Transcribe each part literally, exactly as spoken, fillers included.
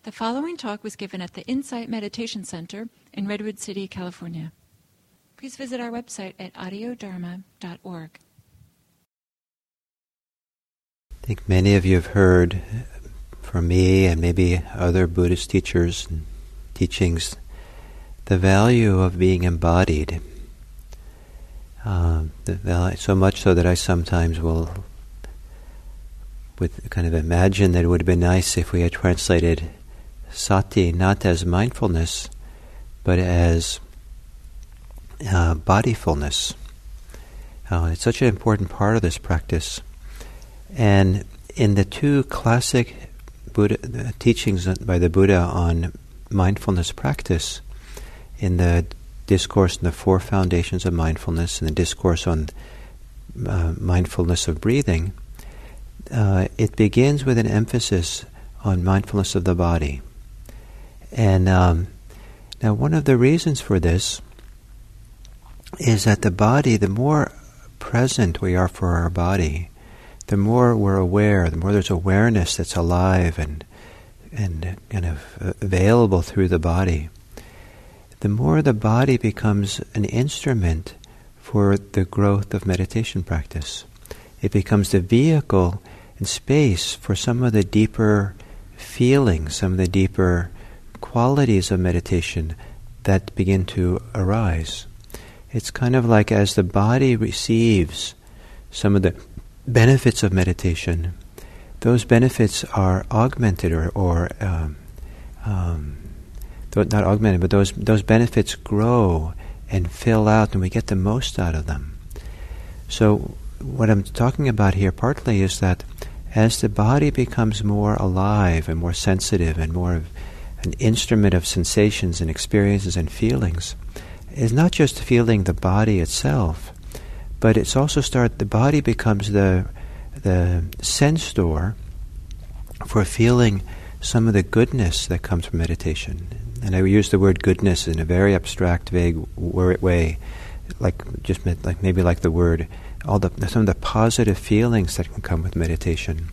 The following talk was given at the Insight Meditation Center in Redwood City, California. Please visit our website at audio dharma dot org. I think many of you have heard from me and maybe other Buddhist teachers and teachings the value of being embodied. Uh, the value, so much so that I sometimes will would kind of imagine that it would have been nice if we had translated sati not as mindfulness, but as uh, bodyfulness. Uh, it's such an important part of this practice. And in the two classic Buddha the teachings by the Buddha on mindfulness practice, in the discourse on the four foundations of mindfulness and the discourse on uh, mindfulness of breathing, uh, it begins with an emphasis on mindfulness of the body. And um, now one of the reasons for this is that the body, the more present we are for our body, the more we're aware, the more there's awareness that's alive and and kind of available through the body, the more the body becomes an instrument for the growth of meditation practice. It becomes the vehicle and space for some of the deeper feelings, some of the deeper qualities of meditation that begin to arise. It's kind of like as the body receives some of the benefits of meditation, those benefits are augmented or, or um, um, not augmented, but those those benefits grow and fill out, and we get the most out of them. So what I'm talking about here partly is that as the body becomes more alive and more sensitive and more of an instrument of sensations and experiences and feelings, it's not just feeling the body itself, but it's also start. The body becomes the the sense door for feeling some of the goodness that comes from meditation. And I use the word goodness in a very abstract, vague wor- way, like just like maybe like the word all the some of the positive feelings that can come with meditation.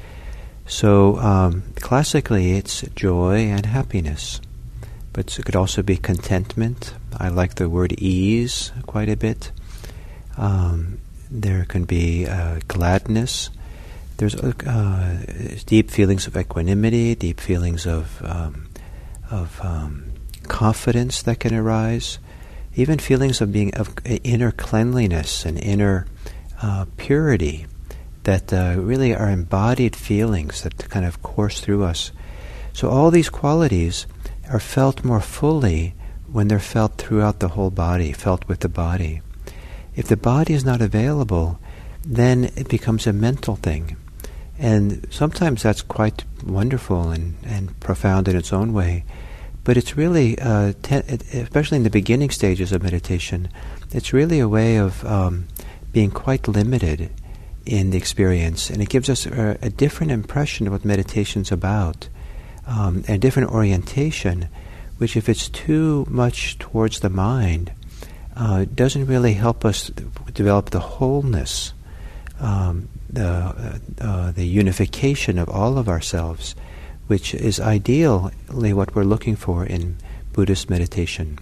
So um, classically, it's joy and happiness, but it could also be contentment. I like the word ease quite a bit. Um, there can be uh, gladness. There's uh, deep feelings of equanimity, deep feelings of um, of um, confidence that can arise, even feelings of being of inner cleanliness and inner uh, purity that uh, really are embodied feelings that kind of course through us. So all these qualities are felt more fully when they're felt throughout the whole body, felt with the body. If the body is not available, then it becomes a mental thing. And sometimes that's quite wonderful and, and profound in its own way. But it's really, uh, te- especially in the beginning stages of meditation, it's really a way of um, being quite limited in the experience. And it gives us a, a different impression of what meditation's about, um, and a different orientation, which if it's too much towards the mind, uh, doesn't really help us develop the wholeness, um, the uh, uh, the unification of all of ourselves, which is ideally what we're looking for in Buddhist meditation.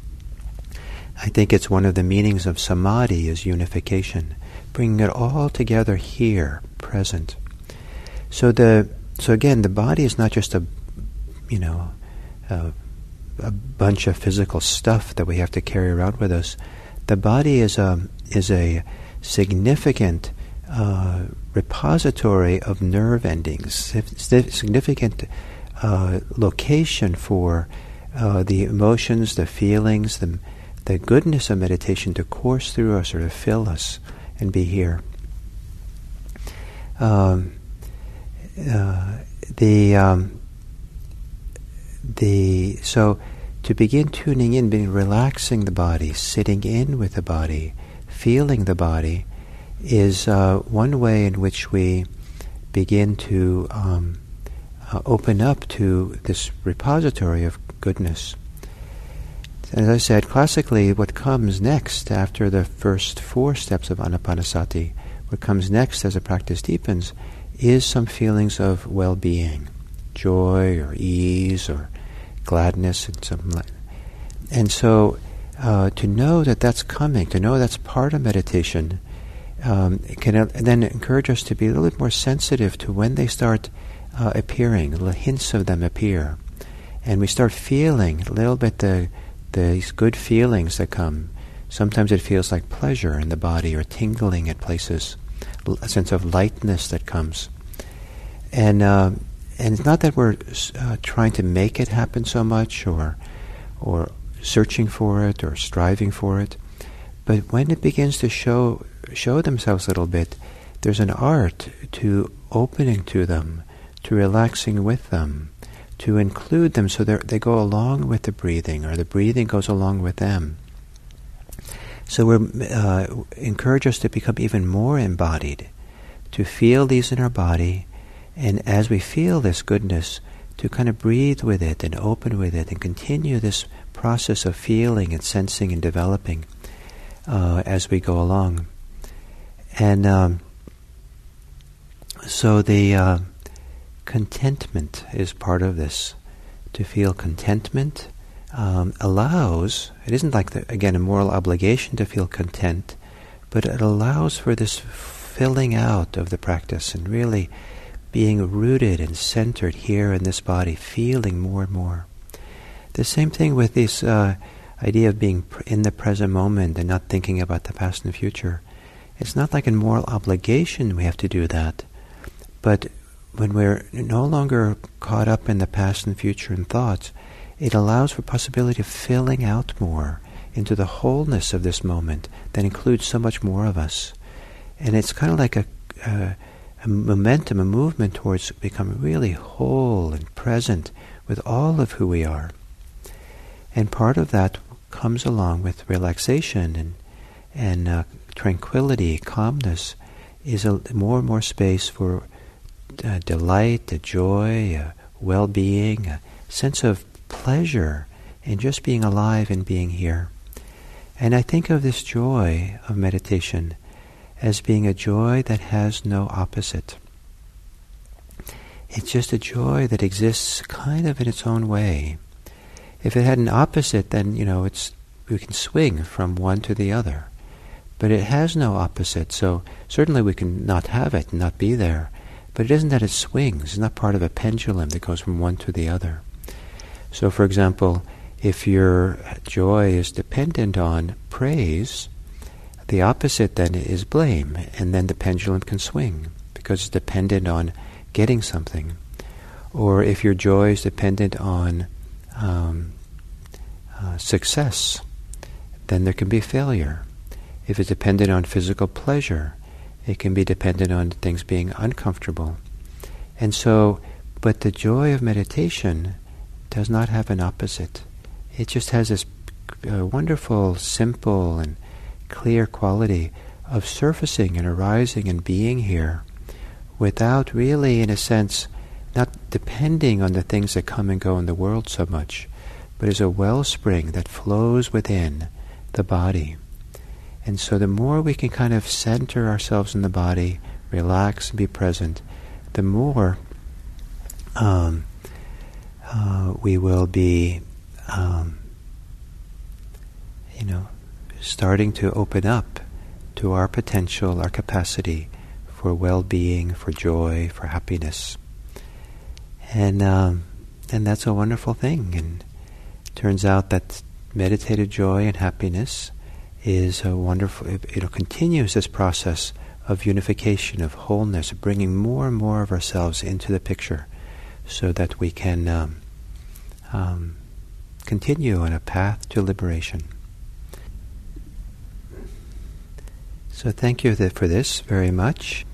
I think it's one of the meanings of samadhi is unification, bringing it all together here, present. So the so again, the body is not just a you know a, a bunch of physical stuff that we have to carry around with us. The body is a is a significant Uh, repository of nerve endings, significant uh, location for uh, the emotions, the feelings, the the goodness of meditation to course through us or to fill us and be here. Um, uh, the um, the so to begin tuning in, being relaxing the body, sitting in with the body, feeling the body, is uh, one way in which we begin to um, uh, open up to this repository of goodness. As I said, classically, what comes next after the first four steps of Anapanasati, what comes next as the practice deepens, is some feelings of well-being, joy or ease or gladness and something like that. And so uh, to know that that's coming, to know that's part of meditation, um, can uh, then encourage us to be a little bit more sensitive to when they start uh, appearing, little hints of them appear. And we start feeling a little bit the these good feelings that come. Sometimes it feels like pleasure in the body or tingling at places, a sense of lightness that comes. And uh, and it's not that we're uh, trying to make it happen so much or or searching for it or striving for it, but when it begins to show show themselves a little bit, there's an art to opening to them, to relaxing with them, to include them so they go along with the breathing, or the breathing goes along with them. So we uh, encourage us to become even more embodied, to feel these in our body, and as we feel this goodness, to kind of breathe with it and open with it and continue this process of feeling and sensing and developing uh, as we go along. And um, so the uh, contentment is part of this. To feel contentment um, allows, it isn't like, the, again, a moral obligation to feel content, but it allows for this filling out of the practice and really being rooted and centered here in this body, feeling more and more. The same thing with this uh, idea of being pr- in the present moment and not thinking about the past and the future. It's not like a moral obligation we have to do that, but when we're no longer caught up in the past and future and thoughts, it allows for possibility of filling out more into the wholeness of this moment that includes so much more of us. And it's kind of like a, a, a momentum, a movement towards becoming really whole and present with all of who we are. And part of that comes along with relaxation and, and uh, tranquility, calmness, is a more and more space for Uh, delight, a joy, a well-being, a sense of pleasure in just being alive and being here. And I think of this joy of meditation as being a joy that has no opposite. It's just a joy that exists kind of in its own way. If it had an opposite, then, you know, it's we can swing from one to the other. But it has no opposite, so certainly we can not have it and not be there. But it isn't that it swings. It's not part of a pendulum that goes from one to the other. So, for example, if your joy is dependent on praise, the opposite then is blame, and then the pendulum can swing because it's dependent on getting something. Or if your joy is dependent on um, uh, success, then there can be failure. If it's dependent on physical pleasure, it can be dependent on things being uncomfortable. And so, but the joy of meditation does not have an opposite. It just has this uh, wonderful, simple, and clear quality of surfacing and arising and being here without really, in a sense, not depending on the things that come and go in the world so much, but is a wellspring that flows within the body. And so the more we can kind of center ourselves in the body, relax and be present, the more um, uh, we will be, um, you know, starting to open up to our potential, our capacity for well-being, for joy, for happiness. And um, and that's a wonderful thing. And it turns out that meditative joy and happiness is a wonderful, it, it continues this process of unification, of wholeness, of bringing more and more of ourselves into the picture so that we can um, um, continue on a path to liberation. So thank you th- for this very much.